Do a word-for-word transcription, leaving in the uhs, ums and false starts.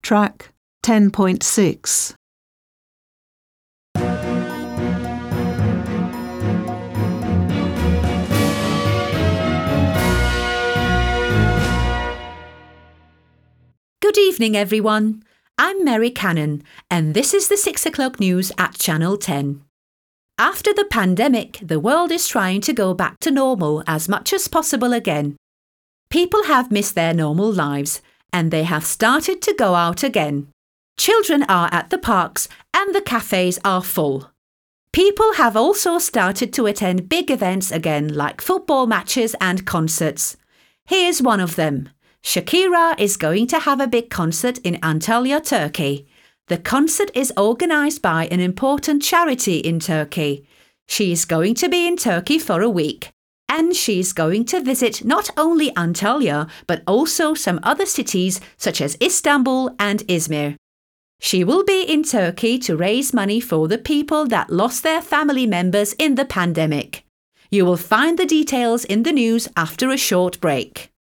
Track ten point six. Good evening, everyone. I'm Mary Cannon, and this is the six o'clock news at Channel ten. After the pandemic, the world is trying to go back to normal as much as possible again. People have missed their normal lives, and they have started to go out again. Children are at the parks, and the cafes are full. People have also started to attend big events again, like football matches and concerts. Here's one of them. Shakira is going to have a big concert in Antalya, Turkey. The concert is organised by an important charity in Turkey. She is going to be in Turkey for a week, and she's going to visit not only Antalya, but also some other cities such as Istanbul and Izmir. She will be in Turkey to raise money for the people that lost their family members in the pandemic. You will find the details in the news after a short break.